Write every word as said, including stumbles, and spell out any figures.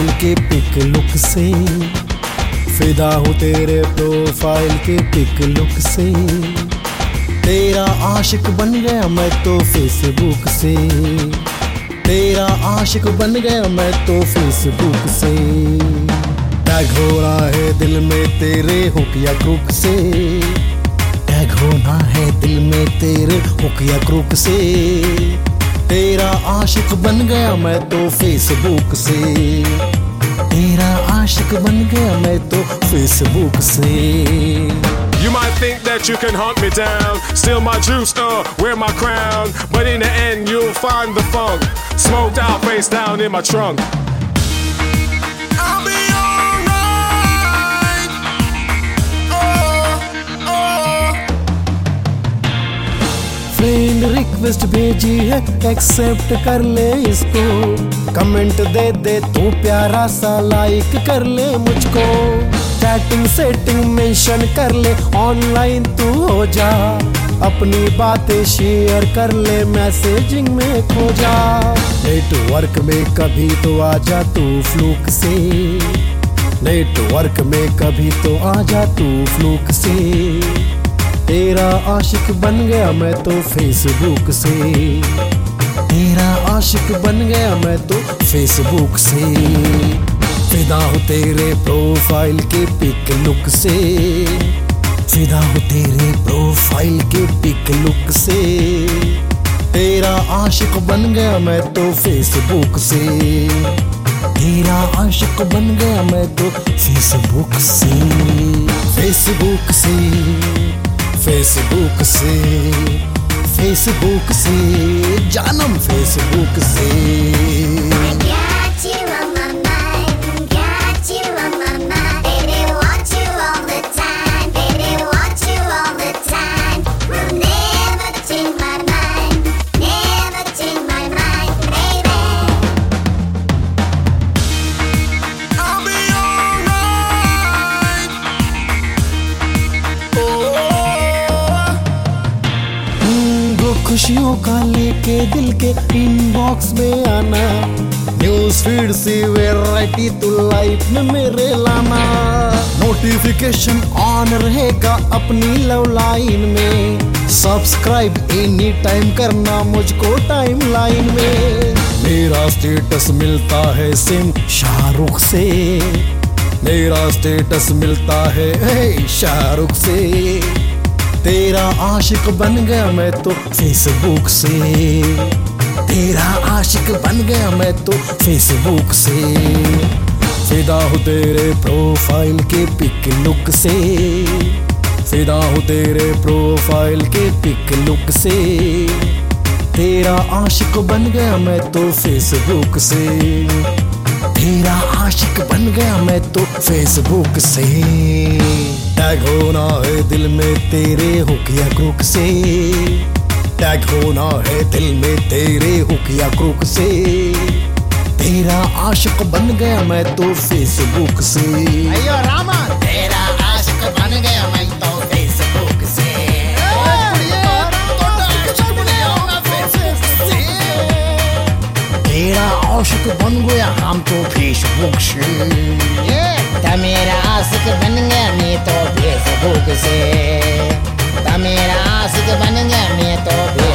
Profile के pick look से, फिदा हूँ तेरे प्रोफाइल के पिक लुक से। तेरा आशिक बन गया मैं तो फेसबुक से, तेरा आशिक बन गया मैं तो फेसबुक से। टैग होना है दिल में तेरे हुक या क्रुक से, टैग होना है दिल में तेरे हुक या क्रुक से। तेरा आशिक बन गया मैं तो फेसबुक से, तेरा आशिक बन गया मैं तो फेसबुक से। You might think that you can hunt me down, steal my juice, uh, wear my crown, but in the end you'll find the funk, smoked out, face down in my trunk. I'll be alright. Oh, oh. Friend request भेजी है, accept कर ले इसको। Comment दे दे तू प्यारा सा, like कर ले मुझको। चैटिंग सेटिंग मेंशन कर ले, ऑनलाइन तू हो जा। अपनी बातें शेयर कर ले, मैसेजिंग में खो जा। नेटवर्क में कभी तो आ जा तू फ्लूक से, नेटवर्क में कभी तो आ जा तू फ्लूक से। तेरा आशिक बन गया मैं तो फेसबुक से, तेरा आशिक बन गया मैं तो फेसबुक से। फिदा हूँ तेरे प्रोफाइल के पिक लुक से, फिदा हूँ तेरे प्रोफाइल के पिक लुक से। तेरा आशिक बन गया मैं तो फेसबुक से, तेरा आशिक बन गया मैं तो फेसबुक से। फेसबुक से, फेसबुक से, फेसबुक से, जानम फेसबुक से। खुशियों का लेके दिल के इनबॉक्स में आना, न्यूज़ फीड से वैरायटी तू लाइफ में मेरे लाना। नोटिफिकेशन ऑन रहेगा अपनी लव लाइन में, सब्सक्राइब एनी टाइम करना मुझको टाइम लाइन में। मेरा स्टेटस मिलता है सेम शाहरुख से, मेरा स्टेटस मिलता है शाहरुख से। तेरा आशिक बन गया मैं तो फेसबुक से, तेरा आशिक बन गया मैं तो फेसबुक से। फिदा हूँ तेरे प्रोफाइल के पिक लुक से, फिदा हूँ तेरे प्रोफाइल के पिक लुक से। तेरा आशिक बन गया मैं तो फेसबुक से, तेरा आशिक बन गया मैं तो फेसबुक से। टैग होना है दिल में तेरे हुक या क्रुक से, टैग होना है दिल में तेरे हुक या क्रुक से। तेरा आशिक बन गया मैं तो फेसबुक से। अयो रामा, तेरा आशिक बन गया मैं तो फेसबुक से। तेरा आशिक बन गया हम तो फेसबुक से। मेरा आशिक बन गया मैं तो फेसबुक से, मेरा आशिक बन गया मैं तो